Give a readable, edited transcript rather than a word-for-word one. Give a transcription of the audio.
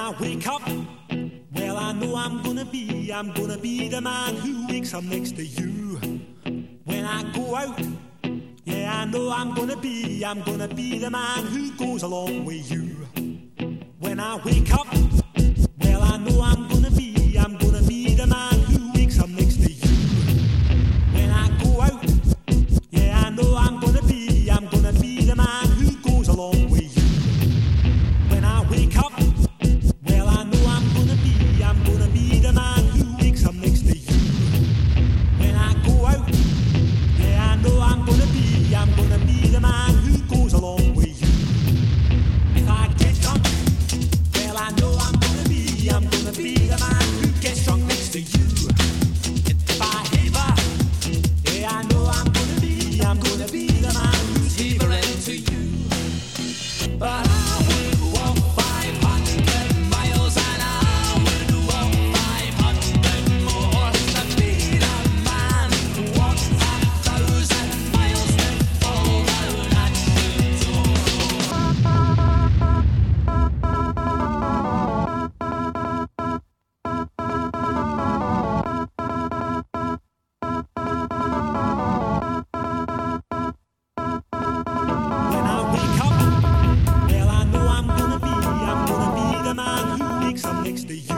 I wake up, well, I know I'm gonna be the man who wakes up next to you. When I go out, yeah, I know I'm gonna be the man who goes along with you. When I wake up, well, I know I'm gonna be the man who wakes up next to you. When I go out, yeah, I know I'm gonna be the man who goes along with you. When I wake up, well, I know I'm gonna be the man who wakes up next to you. When I go out, yeah, I know I'm gonna be the man who goes along with you. If I get drunk, well, I know I'm gonna be the man who gets drunk next to you. If I haver, yeah, I know I'm gonna be the man who's havering to you. But I would walk 500 miles and I would walk 500 more to be the man who walks 1,000 miles to fall down at your door. When I wake up, well, I know I'm gonna be the man who wakes up next to you.